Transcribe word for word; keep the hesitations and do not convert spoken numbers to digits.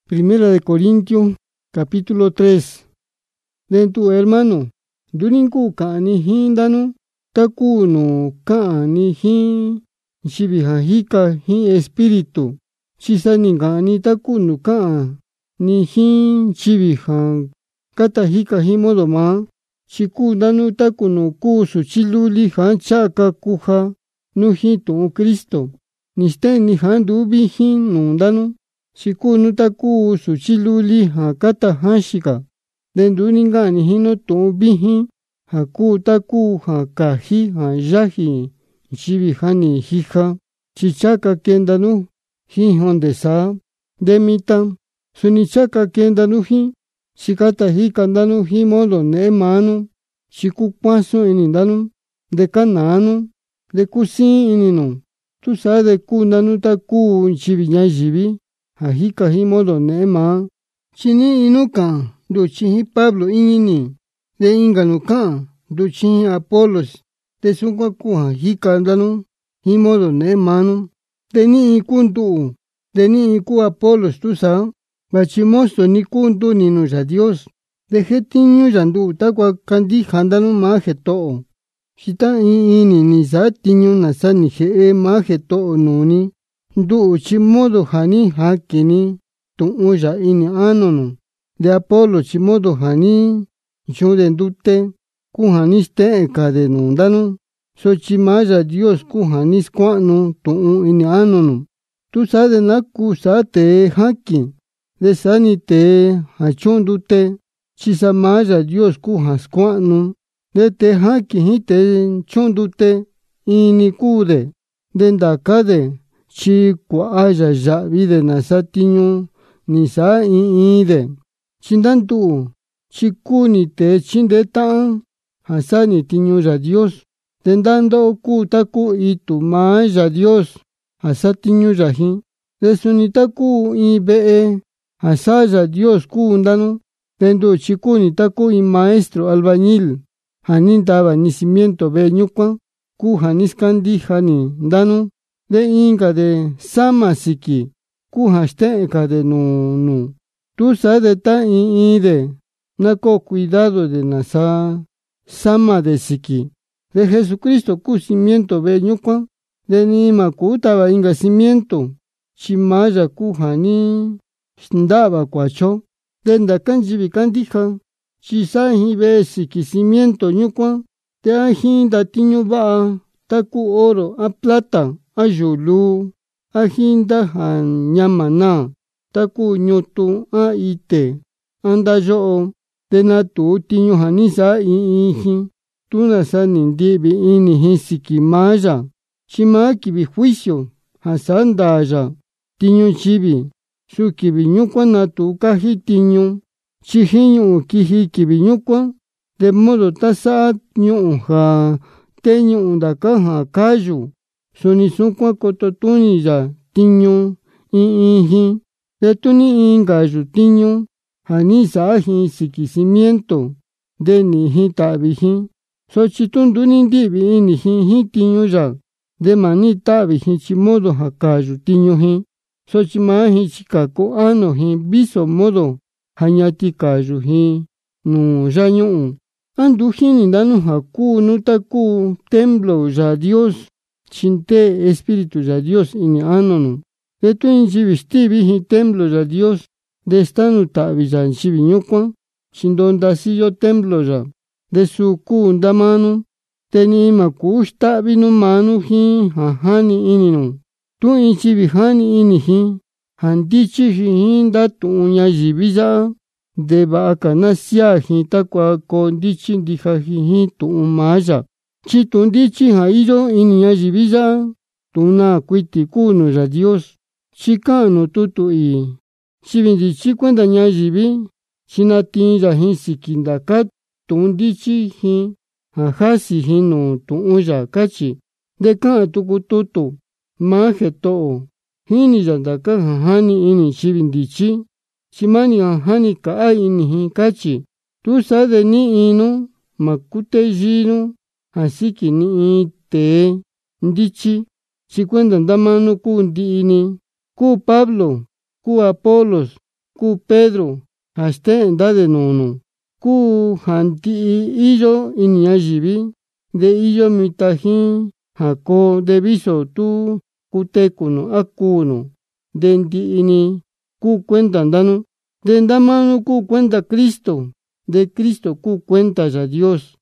Primera de Corintios, capítulo tres. Den tu hermano, duninku kani hindano, taku no kani hin, shibiha hika hin espíritu, chisani gani taku no ka, ni hin shibiha, kata hika hin modo ma, shiku danu taku no kusu chiluli han chaka kuha, no hin tu Cristo, niste ni han dubi hin no danu. Shiku no taku su chiluli ha kata hashika. Den duninga ni hino to bihi. Haku taku ha kahi ha yahi. Chibi hani hija. Chichaka kendanu hi honde sa. Demita. Sunichaka kendanu hi. Shikata hi kandanu hi modo ne manu. Shiku kwaso inindanu. De kananu. De kusi ininu. Tu sa de kundanu taku chibi nyajibi. Hajika hi modo nema. Chini inuka. Do chihi Pablo inini. De inganuka. Do chihi Apolos. De sukwa kuha hika danu. Hi modo nemanu. De ni ikundu. De ni iku Apolos tu sa. Bachimosto ni kundu ninu ya Dios. De jetiñu yandu takwa kandi handanu maje to'o. Shita ini ni sa tiñu nasa ni je maje to'o nuni. Du chimodo hani hakini tu uya ini anono. De Apolo chimodo hani yude dute kuhaniste ekade nundanu. So chimaya Dios kuhanis kwanu tu ini anono. Tu sade naku sate haki. De sanite hachundute. Chisamaya Dios kuhas kwanu. De te haki hite chundute ini kude. De ndakade. Chi kuaya ya vide nasatiño ni sa ide. Chindantu chikuni te chindeta hasani tiño ya Dios. Tendando ku taku itu ma ya Dios hasatiño ya hi. Desunitaku ibe hasaya Dios ku undano. Tendo chikuni taku i maestro albañil. Hanintaba nacimiento be ñukwa ku haniskandi hani dano. De inga de sama siki. Kuhaste eka de no no. Tu sa de ta in ide. Nako cuidado de nasa. Sama de siki. De Jesucristo ku cimiento be ñukwa. De nima kutaba inga cimiento. Chimaya kuhani. Ndaba kwacho. De ndakanjibi kandija. Chisa hi be siki cimiento ñukwa. De ahin datiño ba. Taku oro a plata. Ayulu, ahinda han nyamana, taku nyotu a ite, anda yo, de natu tiño hanisa i ihi, tunasa nindibi ini hisiki maya, chimaki bi juicio, hasandaya, tiño chibi, suki biñukwa natu kaji tiño, chihiño kihiki biñukwa, de modo tasa nyuha, teño undakaha kayu. Soni sukwa kototuni ya tiño ihi. De tuni inga yu tiño. Hanisa ahi sikisimiento. De ni hi tabihi. So chitundu nindibi ini hi hi tiño ya. De mani tabihi chimodo hakayu tiño hi. So chimahi chikako ano hi biso modo. Hanyati kayu hi. No ya nyu. Andu hini danu haku nutaku templo ya Dios. Chinte espíritu ya Dios ini anono. De tu inchibistibi hi templo ya Dios. De estanu tabi ya inchibi ñukwa. Chindondasillo templo ya. De su ku ndamanu. Teni ima kushtabi no manu hi hahani inino. Tu inchibi hani ini hi. Handichi hi hinda tu unya jibiza. De baka nasya hi takwa kondichi ndija hi hi tu umaya. Chitundichi ha iyo iniya jibiza. Tuna kuiti kuno ya Dios. Chikano tutu i. Chibindichi kwenda nya jibi. Chinatin ya hi sikindakat. Tundichi hi. Hahasi hi no tuunya kachi. Deka tuku tutu. Maje to'o. Hini yandaka hahani ini chibindichi. Chimani hahani kaa ini hi kachi. Tu sade ni ino. Makute jino. Así que ni te ndichi, si cuentan damano ku ndini, ku Pablo, ku Apolos, kuu Pedro jaste'en ndade nunu kuu janti'i iyo ini ñayivi de iyo mitajín jako de viso tu kuteku nu a kuu nu de ndi'ini kuu kuenda ndanu de ndamanu kuu kuenda Cristo de Cristo kuu kuenda Yaa Dios